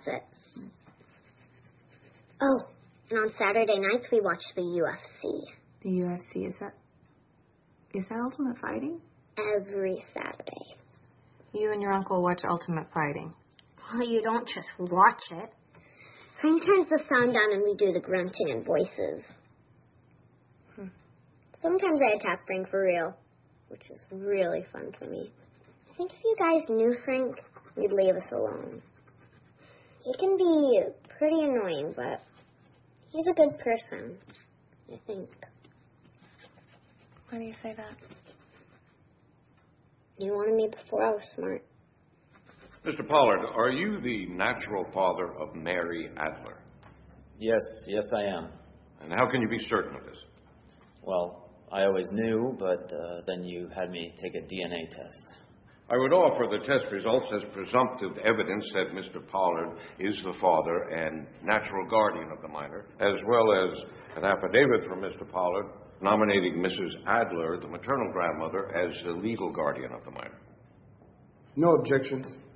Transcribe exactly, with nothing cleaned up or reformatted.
it. Oh, and on Saturday nights we watch the U F C. The U F C, is that... Is that Ultimate Fighting? Every Saturday. You and your uncle watch Ultimate Fighting. Well, you don't just watch it. Frank turns the sound down and we do the grunting and voices. Hmm. Sometimes I attack Frank for real, which is really fun for me. I think if you guys knew Frank, you'd leave us alone. He can be pretty annoying, but he's a good person, I think. Why do you say that? You wanted me before I was smart. Mister Pollard, are you the natural father of Mary Adler? Yes, yes I am. And how can you be certain of this? Well, I always knew, but uh, then you had me take a D N A test. I would offer the test results as presumptive evidence that Mister Pollard is the father and natural guardian of the minor, as well as an affidavit from Mister Pollard nominating Missus Adler, the maternal grandmother, as the legal guardian of the minor. No objections.